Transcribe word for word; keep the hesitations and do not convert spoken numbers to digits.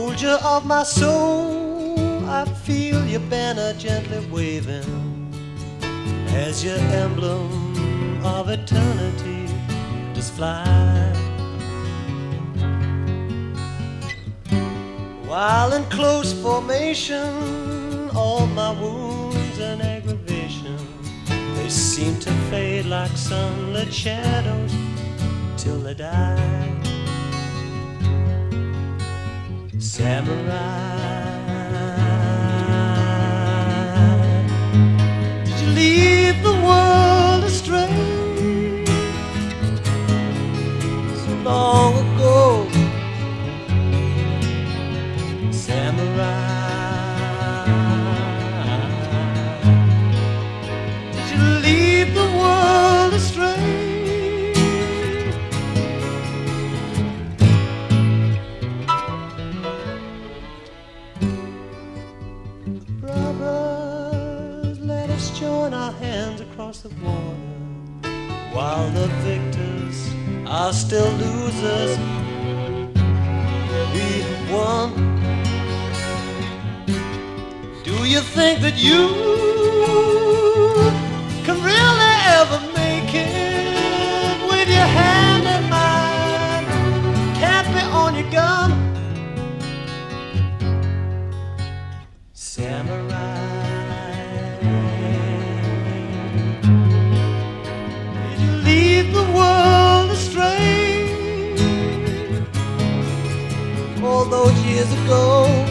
Soldier of my soul, I feel your banner gently waving as your emblem of eternity does fly. While in close formation, all my wounds and aggravations, they seem to fade like sunlit shadows till they die. Samurai, did you lead the world astray so long ago? Samurai, did you lead the world astray? Brothers, let us join our hands across the water while the victors are still losers. We have won. Do you think that you can really ever make it with your hand in mine? Can't be on your gun. Samurai, did you lead the world astray all those years ago?